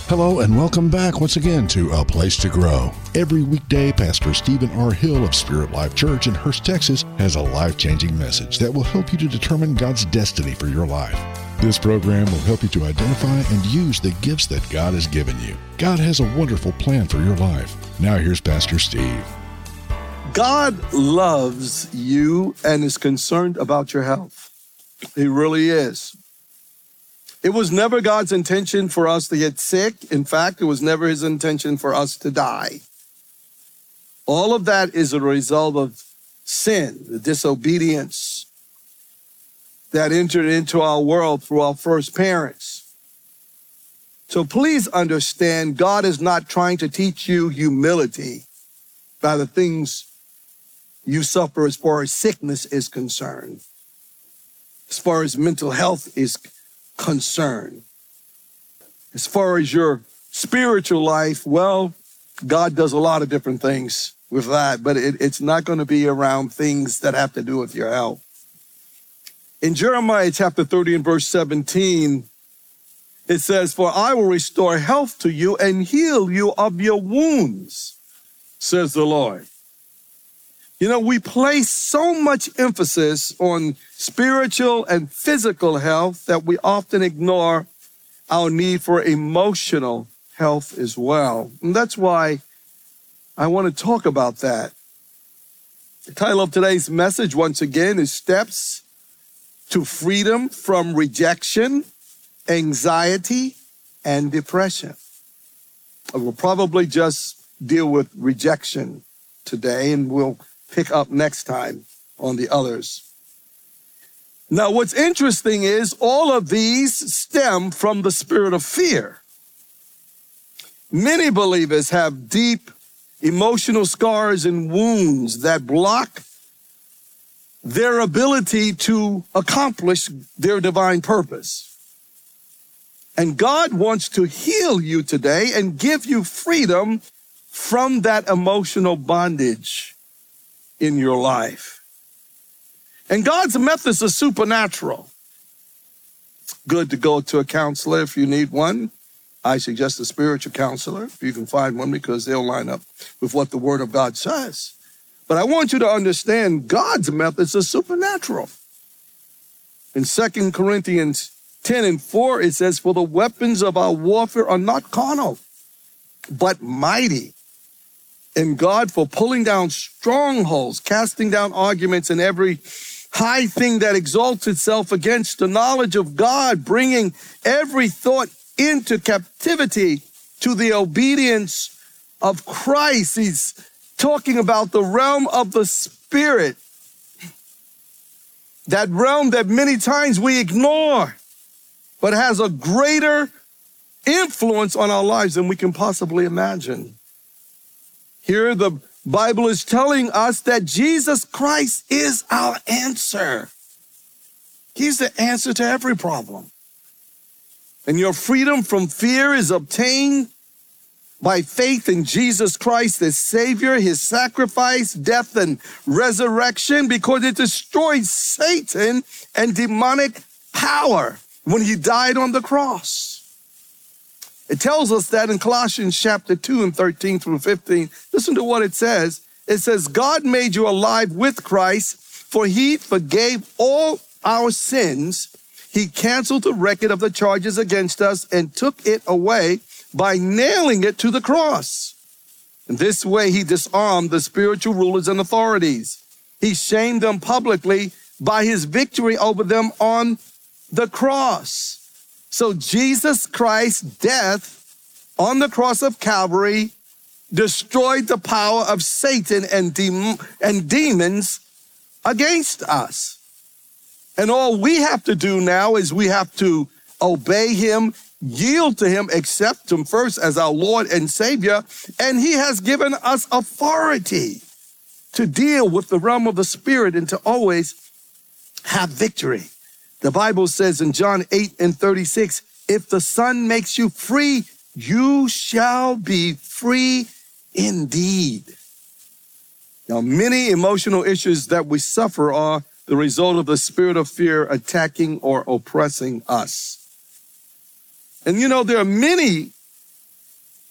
Hello and welcome back once again to A Place to Grow. Every weekday, Pastor Stephen R. Hill of Spirit Life Church in Hurst, Texas, has a life-changing message that will help you to determine God's destiny for your life. This program will help you to identify and use the gifts that God has given you. God has a wonderful plan for your life. Now here's Pastor Steve. God loves you and is concerned about your health. He really is. It was never God's intention for us to get sick. In fact, it was never his intention for us to die. All of that is a result of sin, the disobedience that entered into our world through our first parents. So please understand, God is not trying to teach you humility by the things you suffer as far as sickness is concerned, as far as mental health is concerned. As far as your spiritual life, well, God does a lot of different things with that, but it's not going to be around things that have to do with your health. In Jeremiah chapter 30 and verse 17, it says, "For I will restore health to you and heal you of your wounds, says the Lord." You know, we place so much emphasis on spiritual and physical health that we often ignore our need for emotional health as well. And that's why I want to talk about that. The title of today's message, once again, is Steps to Freedom from Rejection, Anxiety, and Depression. I will probably just deal with rejection today, and we'll pick up next time on the others. Now, what's interesting is all of these stem from the spirit of fear. Many believers have deep emotional scars and wounds that block their ability to accomplish their divine purpose. And God wants to heal you today and give you freedom from that emotional bondage in your life. And God's methods are supernatural. It's good to go to a counselor if you need one. I suggest a spiritual counselor if you can find one, because they'll line up with what the Word of God says. But I want you to understand God's methods are supernatural. In 2 Corinthians 10 and 4, it says, "For the weapons of our warfare are not carnal, but mighty in God for pulling down strongholds, casting down arguments and every high thing that exalts itself against the knowledge of God, bringing every thought into captivity to the obedience of Christ." He's talking about the realm of the Spirit, that realm that many times we ignore, but has a greater influence on our lives than we can possibly imagine. Here the Bible is telling us that Jesus Christ is our answer. He's the answer to every problem. And your freedom from fear is obtained by faith in Jesus Christ as Savior, his sacrifice, death, and resurrection, because it destroyed Satan and demonic power when he died on the cross. It tells us that in Colossians chapter 2 and 13 through 15. Listen to what it says. It says, "God made you alive with Christ, for he forgave all our sins. He canceled the record of the charges against us and took it away by nailing it to the cross. In this way, he disarmed the spiritual rulers and authorities. He shamed them publicly by his victory over them on the cross." So Jesus Christ's death on the cross of Calvary destroyed the power of Satan and demons against us. And all we have to do now is we have to obey him, yield to him, accept him first as our Lord and Savior, and he has given us authority to deal with the realm of the Spirit and to always have victory. The Bible says in John 8 and 36, "If the Son makes you free, you shall be free indeed." Now, many emotional issues that we suffer are the result of the spirit of fear attacking or oppressing us. And you know, there are many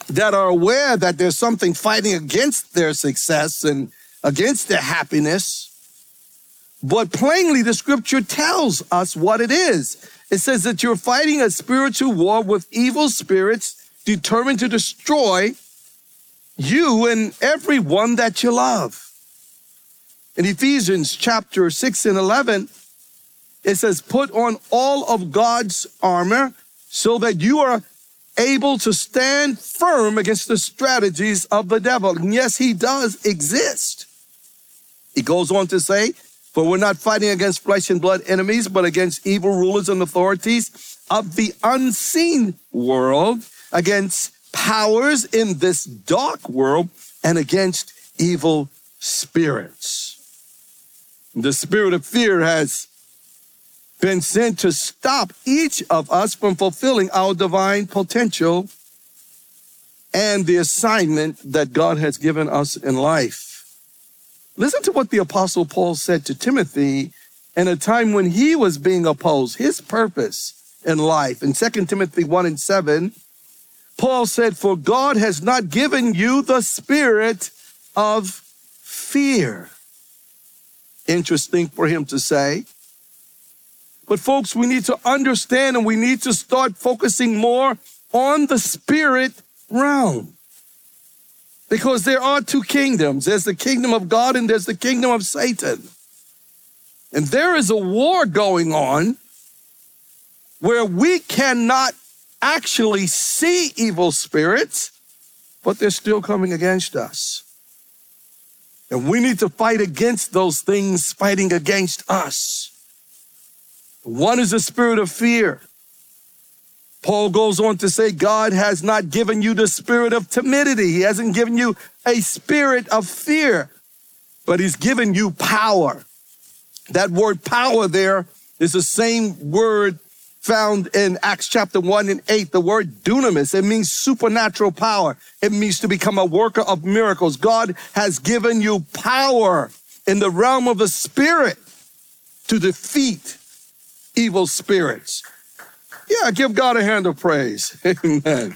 that are aware that there's something fighting against their success and against their happiness. But plainly, the scripture tells us what it is. It says that you're fighting a spiritual war with evil spirits determined to destroy you and everyone that you love. In Ephesians chapter 6 and 11, it says, put on all of God's armor so that you are able to stand firm against the strategies of the devil. And yes, he does exist. He goes on to say, for we're not fighting against flesh and blood enemies, but against evil rulers and authorities of the unseen world, against powers in this dark world, and against evil spirits. The spirit of fear has been sent to stop each of us from fulfilling our divine potential and the assignment that God has given us in life. Listen to what the Apostle Paul said to Timothy in a time when he was being opposed, his purpose in life. In 2 Timothy 1 and 7, Paul said, for God has not given you the spirit of fear. Interesting for him to say. But folks, we need to understand and we need to start focusing more on the spirit realm. Because there are two kingdoms. There's the kingdom of God and there's the kingdom of Satan. And there is a war going on where we cannot actually see evil spirits, but they're still coming against us. And we need to fight against those things fighting against us. One is the spirit of fear. Paul goes on to say, God has not given you the spirit of timidity. He hasn't given you a spirit of fear, but he's given you power. That word power there is the same word found in Acts chapter 1 and 8, the word dunamis. It means supernatural power. It means to become a worker of miracles. God has given you power in the realm of the spirit to defeat evil spirits. Yeah, give God a hand of praise. Amen.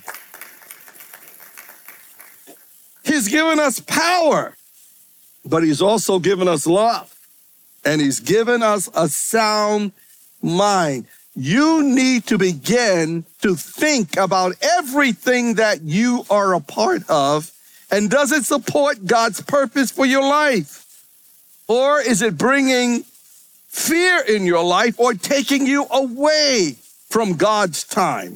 He's given us power, but he's also given us love, and he's given us a sound mind. You need to begin to think about everything that you are a part of, and does it support God's purpose for your life? Or is it bringing fear in your life or taking you away from God's time,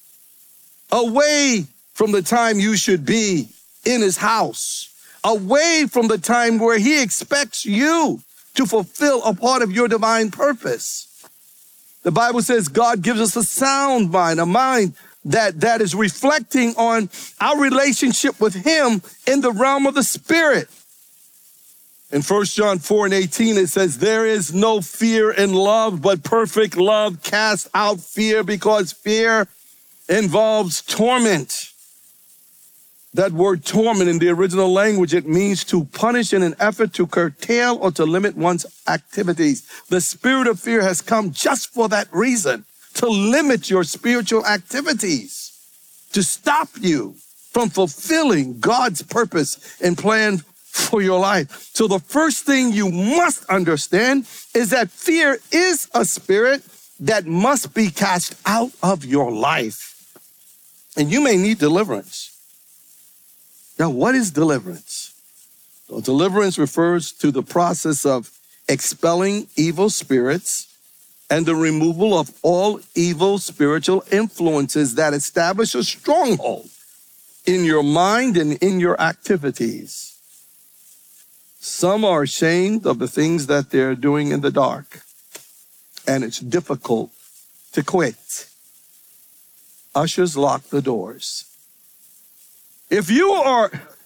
away from the time you should be in his house, away from the time where he expects you to fulfill a part of your divine purpose? The Bible says God gives us a sound mind, a mind that is reflecting on our relationship with him in the realm of the spirit. In 1 John 4 and 18, it says, there is no fear in love, but perfect love casts out fear, because fear involves torment. That word torment in the original language, it means to punish in an effort to curtail or to limit one's activities. The spirit of fear has come just for that reason, to limit your spiritual activities, to stop you from fulfilling God's purpose and plan for your life. So the first thing you must understand is that fear is a spirit that must be cast out of your life. And you may need deliverance. Now, what is deliverance? Well, deliverance refers to the process of expelling evil spirits and the removal of all evil spiritual influences that establish a stronghold in your mind and in your activities. Some are ashamed of the things that they're doing in the dark, and it's difficult to quit. Ushers, lock the doors. If you are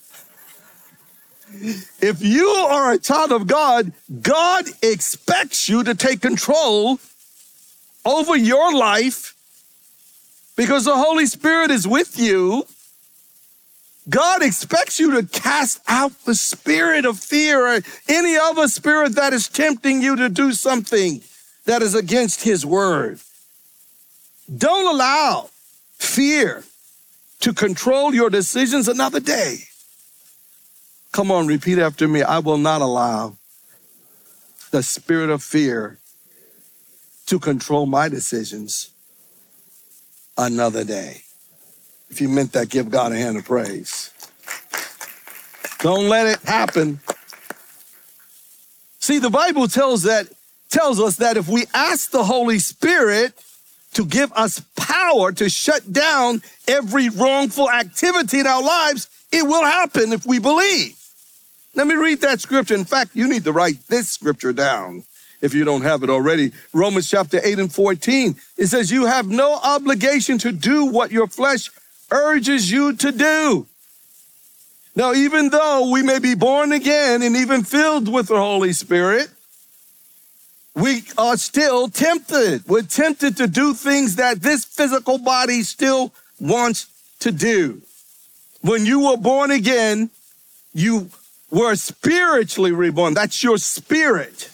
a child of God, God expects you to take control over your life because the Holy Spirit is with you. God expects you to cast out the spirit of fear or any other spirit that is tempting you to do something that is against his word. Don't allow fear to control your decisions another day. Come on, repeat after me. I will not allow the spirit of fear to control my decisions another day. If you meant that, give God a hand of praise. Don't let it happen. See, the Bible tells us that if we ask the Holy Spirit to give us power to shut down every wrongful activity in our lives, it will happen if we believe. Let me read that scripture. In fact, you need to write this scripture down if you don't have it already. Romans chapter 8 and 14. It says, you have no obligation to do what your flesh urges you to do. Now, even though we may be born again and even filled with the Holy Spirit, we are still tempted. We're tempted to do things that this physical body still wants to do. When you were born again, you were spiritually reborn. That's your spirit.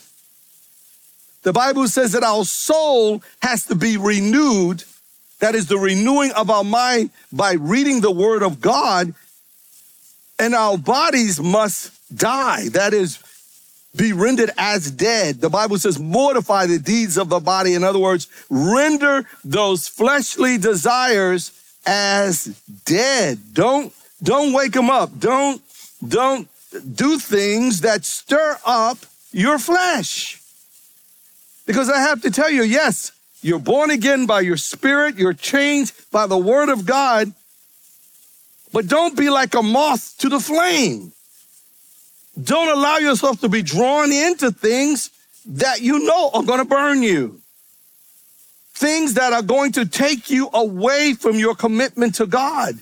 The Bible says that our soul has to be renewed. That is the renewing of our mind by reading the word of God. And our bodies must die. That is, be rendered as dead. The Bible says, mortify the deeds of the body. In other words, render those fleshly desires as dead. Don't wake them up. Don't do things that stir up your flesh. Because I have to tell you, yes, you're born again by your spirit. You're changed by the word of God. But don't be like a moth to the flame. Don't allow yourself to be drawn into things that you know are going to burn you. Things that are going to take you away from your commitment to God.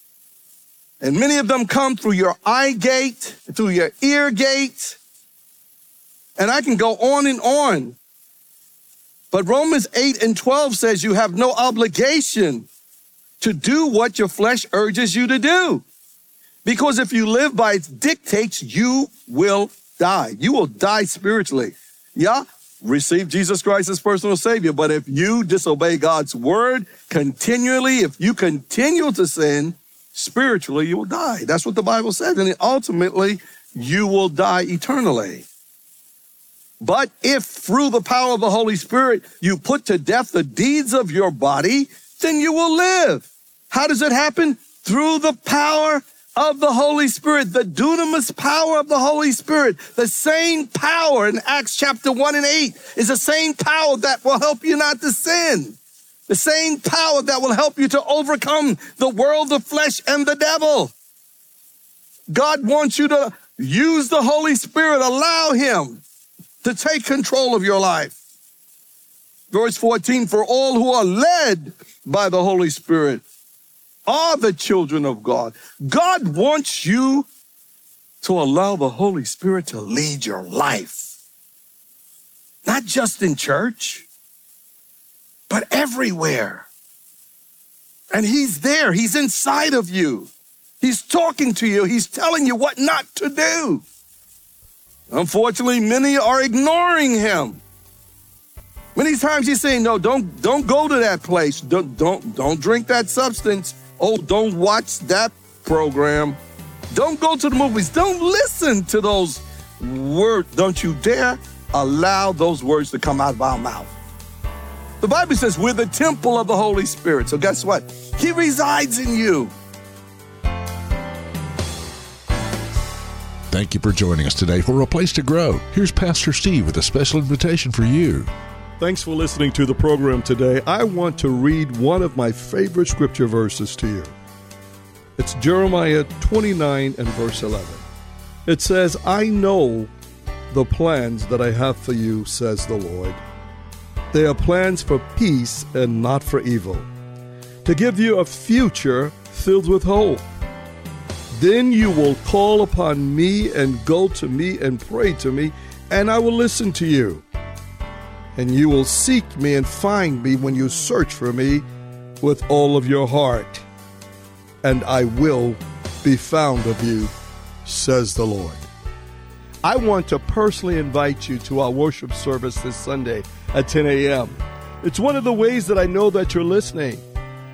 And many of them come through your eye gate, through your ear gate. And I can go on and on. But Romans 8 and 12 says you have no obligation to do what your flesh urges you to do. Because if you live by its dictates, you will die. You will die spiritually. Yeah, receive Jesus Christ as personal Savior. But if you disobey God's word continually, if you continue to sin, spiritually, you will die. That's what the Bible says. And ultimately, you will die eternally. But if through the power of the Holy Spirit, you put to death the deeds of your body, then you will live. How does it happen? Through the power of the Holy Spirit, the dunamis power of the Holy Spirit. The same power in Acts chapter 1 and 8 is the same power that will help you not to sin. The same power that will help you to overcome the world, the flesh, and the devil. God wants you to use the Holy Spirit. Allow him to take control of your life. Verse 14, for all who are led by the Holy Spirit are the children of God. God wants you to allow the Holy Spirit to lead your life. Not just in church, but everywhere. And he's there. He's inside of you. He's talking to you. He's telling you what not to do. Unfortunately, many are ignoring him. Many times he's saying, no, don't go to that place. Don't drink that substance. Oh, don't watch that program. Don't go to the movies. Don't listen to those words. Don't you dare allow those words to come out of our mouth. The Bible says we're the temple of the Holy Spirit. So guess what? He resides in you. Thank you for joining us today for A Place to Grow. Here's Pastor Steve with a special invitation for you. Thanks for listening to the program today. I want to read one of my favorite scripture verses to you. It's Jeremiah 29 and verse 11. It says, I know the plans that I have for you, says the Lord. They are plans for peace and not for evil, to give you a future filled with hope. Then you will call upon me and go to me and pray to me, and I will listen to you. And you will seek me and find me when you search for me with all of your heart. And I will be found of you, says the Lord. I want to personally invite you to our worship service this Sunday at 10 a.m. It's one of the ways that I know that you're listening.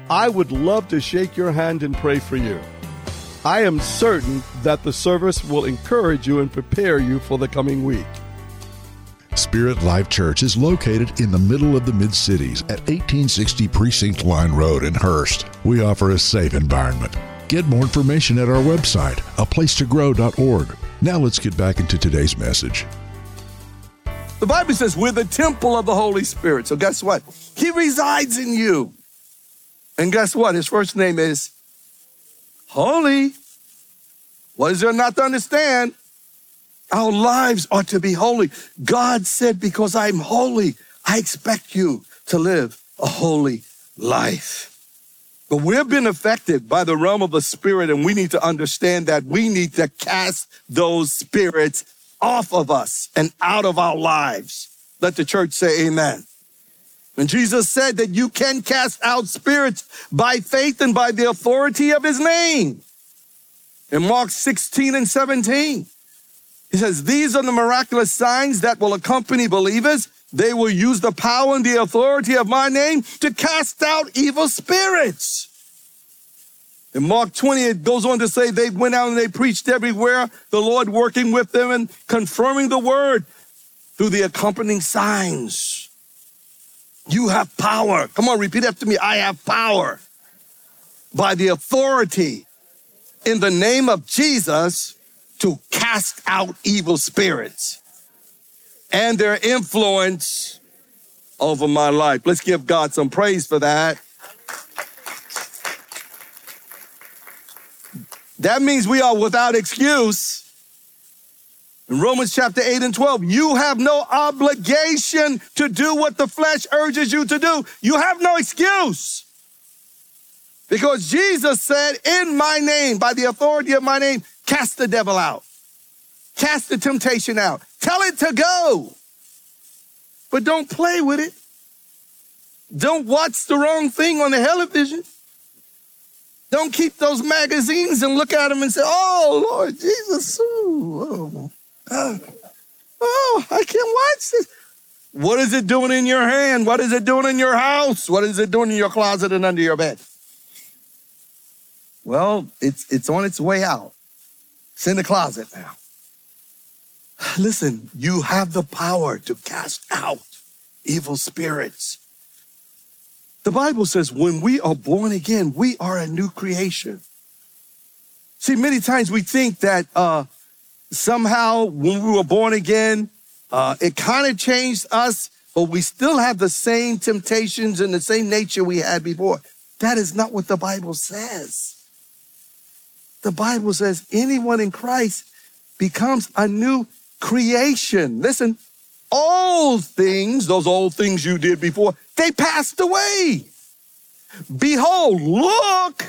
I would love to shake your hand and pray for you. I am certain that the service will encourage you and prepare you for the coming week. Spirit Life Church is located in the middle of the Mid-Cities at 1860 Precinct Line Road in Hurst. We offer a safe environment. Get more information at our website, aplacetogrow.org. Now let's get back into today's message. The Bible says we're the temple of the Holy Spirit. So guess what? He resides in you. And guess what? His first name is Holy. What is there not to understand? Our lives are to be holy. God said, because I'm holy, I expect you to live a holy life. But we've been affected by the realm of the Spirit, and we need to understand that we need to cast those spirits off of us and out of our lives. Let the church say amen. And Jesus said that you can cast out spirits by faith and by the authority of his name. In Mark 16 and 17. He says, these are the miraculous signs that will accompany believers. They will use the power and the authority of my name to cast out evil spirits. In Mark 20, it goes on to say they went out and they preached everywhere, the Lord working with them and confirming the word through the accompanying signs. You have power. Come on, repeat after me. I have power by the authority in the name of Jesus to cast out evil spirits and their influence over my life. Let's give God some praise for that. That means we are without excuse. In Romans chapter 8 and 12, you have no obligation to do what the flesh urges you to do. You have no excuse. Because Jesus said, in my name, by the authority of my name, cast the devil out. Cast the temptation out. Tell it to go. But don't play with it. Don't watch the wrong thing on the television. Don't keep those magazines and look at them and say, oh, Lord Jesus, I can't watch this. What is it doing in your hand? What is it doing in your house? What is it doing in your closet and under your bed? Well, it's on its way out. It's in the closet now. Listen, you have the power to cast out evil spirits. The Bible says when we are born again, we are a new creation. See, many times we think that somehow when we were born again, it kind of changed us, but we still have the same temptations and the same nature we had before. That is not what the Bible says. The Bible says anyone in Christ becomes a new creation. Listen, all things, those old things you did before, they passed away. Behold, look,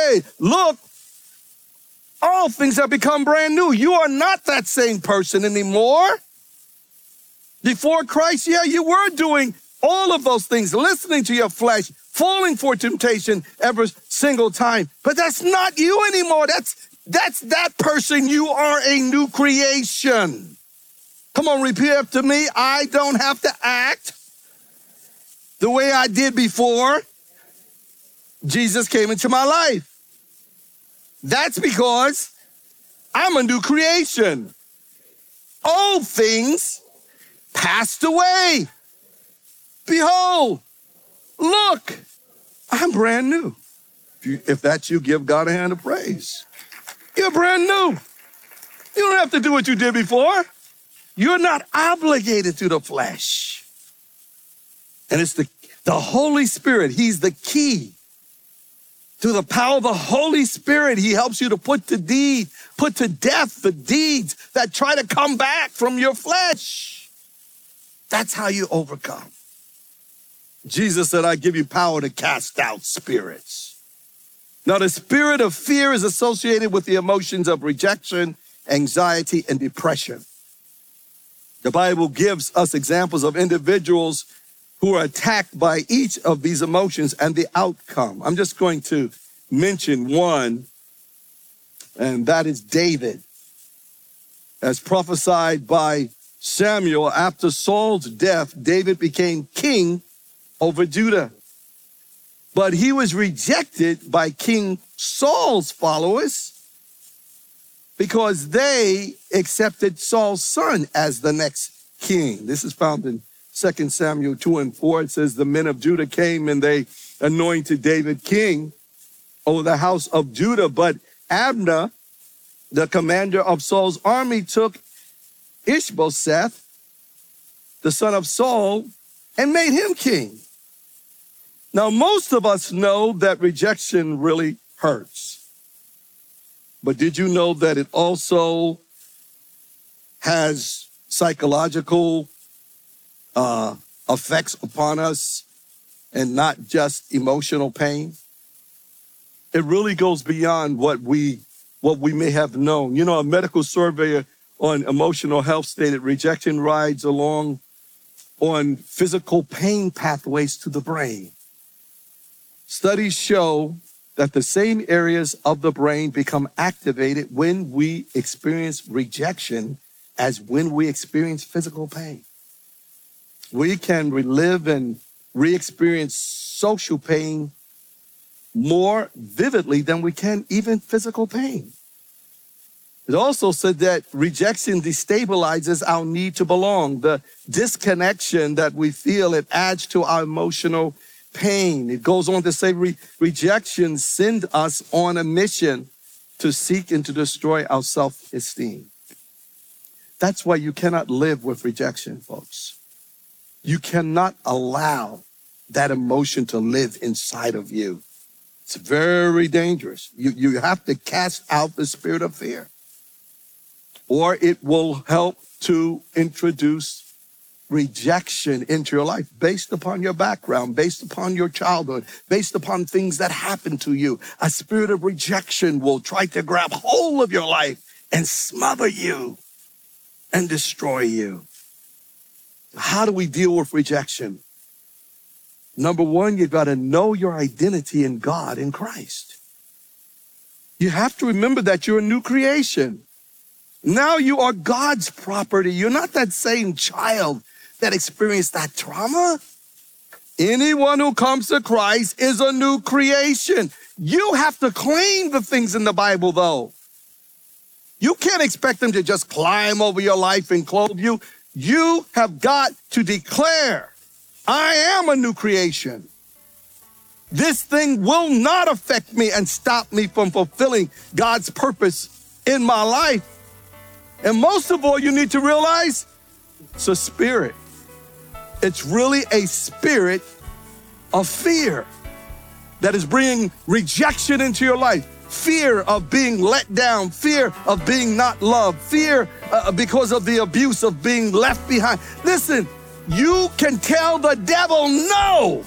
all things have become brand new. You are not that same person anymore. Before Christ, yeah, you were doing all of those things, listening to your flesh, falling for temptation every single time. But that's not you anymore. That's that person. You are a new creation. Come on, repeat after me. I don't have to act the way I did before Jesus came into my life. That's because I'm a new creation. Old things passed away. Behold, look, I'm brand new. If that's you, give God a hand of praise. You're brand new. You don't have to do what you did before. You're not obligated to the flesh. And it's the Holy Spirit. He's the key to the power of the Holy Spirit. He helps you to put to death the deeds that try to come back from your flesh. That's how you overcome. Jesus said, I give you power to cast out spirits. Now, the spirit of fear is associated with the emotions of rejection, anxiety, and depression. The Bible gives us examples of individuals who are attacked by each of these emotions and the outcome. I'm just going to mention one, and that is David. As prophesied by Samuel, after Saul's death, David became king over Judah. But he was rejected by King Saul's followers because they accepted Saul's son as the next king. This is found in 2 Samuel 2 and 4. It says, the men of Judah came and they anointed David king over the house of Judah. But Abner, the commander of Saul's army, took Ishbosheth, the son of Saul, and made him king. Now, most of us know that rejection really hurts. But did you know that it also has psychological effects upon us and not just emotional pain? It really goes beyond what we may have known. You know, a medical survey on emotional health stated rejection rides along on physical pain pathways to the brain. Studies show that the same areas of the brain become activated when we experience rejection as when we experience physical pain. We can relive and re-experience social pain more vividly than we can even physical pain. It also said that rejection destabilizes our need to belong. The disconnection that we feel, it adds to our emotional pain. It goes on to say rejection sends us on a mission to seek and to destroy our self-esteem. That's why you cannot live with rejection, folks. You cannot allow that emotion to live inside of you. It's very dangerous. You have to cast out the spirit of fear, or it will help to introduce rejection into your life based upon your background, based upon your childhood, based upon things that happened to you. A spirit of rejection will try to grab hold of your life and smother you and destroy you. How do we deal with rejection? Number one, you've got to know your identity in God, in Christ. You have to remember that you're a new creation. Now you are God's property. You're not that same child that experienced that trauma. Anyone who comes to Christ is a new creation. You have to claim the things in the Bible, though. You can't expect them to just climb over your life and clothe you. You have got to declare, I am a new creation. This thing will not affect me and stop me from fulfilling God's purpose in my life. And most of all, you need to realize it's a spirit. It's really a spirit of fear that is bringing rejection into your life. Fear of being let down, fear of being not loved, fear because of the abuse of being left behind. Listen, you can tell the devil no.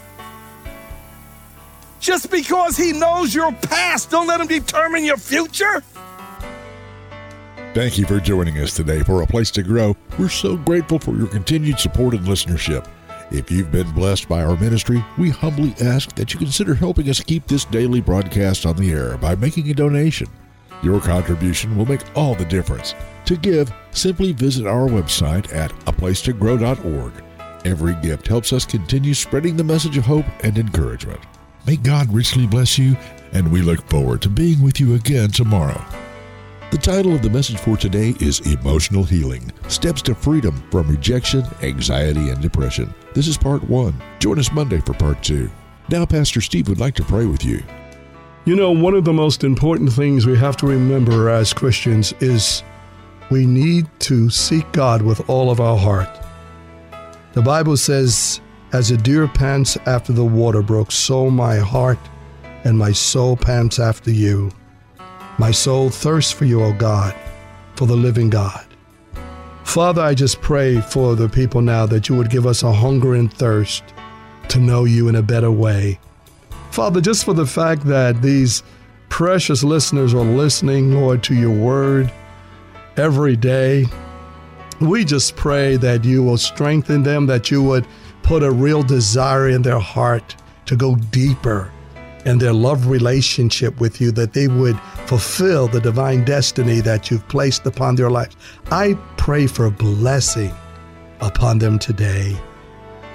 Just because he knows your past, don't let him determine your future. Thank you for joining us today for A Place to Grow. We're so grateful for your continued support and listenership. If you've been blessed by our ministry, we humbly ask that you consider helping us keep this daily broadcast on the air by making a donation. Your contribution will make all the difference. To give, simply visit our website at aplacetogrow.org. Every gift helps us continue spreading the message of hope and encouragement. May God richly bless you, and we look forward to being with you again tomorrow. The title of the message for today is Emotional Healing, Steps to Freedom from Rejection, Anxiety, and Depression. This is part 1. Join us Monday for part 2. Now, Pastor Steve would like to pray with you. You know, one of the most important things we have to remember as Christians is we need to seek God with all of our heart. The Bible says, as a deer pants after the water brook, so my heart and my soul pants after you. My soul thirsts for you, O God, for the living God. Father, I just pray for the people now that you would give us a hunger and thirst to know you in a better way. Father, just for the fact that these precious listeners are listening, Lord, to your word every day, we just pray that you will strengthen them, that you would put a real desire in their heart to go deeper in their love relationship with you, that they would fulfill the divine destiny that you've placed upon their lives. I pray for blessing upon them today.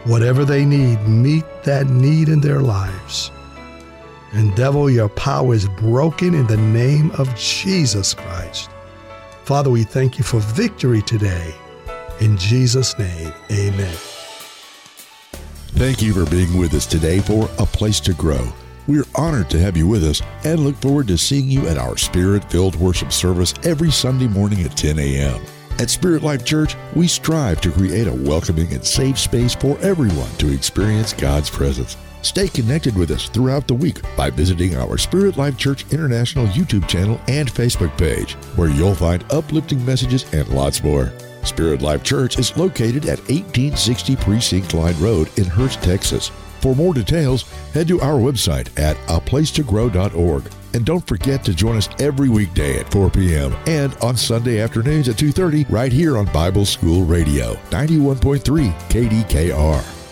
Whatever they need, meet that need in their lives. And devil, your power is broken in the name of Jesus Christ. Father, we thank you for victory today. In Jesus' name, amen. Thank you for being with us today for A Place to Grow. We're honored to have you with us and look forward to seeing you at our Spirit-filled worship service every Sunday morning at 10 a.m. At Spirit Life Church, we strive to create a welcoming and safe space for everyone to experience God's presence. Stay connected with us throughout the week by visiting our Spirit Life Church International YouTube channel and Facebook page, where you'll find uplifting messages and lots more. Spirit Life Church is located at 1860 Precinct Line Road in Hurst, Texas. For more details, head to our website at aplacetogrow.org. And don't forget to join us every weekday at 4 p.m. and on Sunday afternoons at 2:30 right here on Bible School Radio, 91.3 KDKR.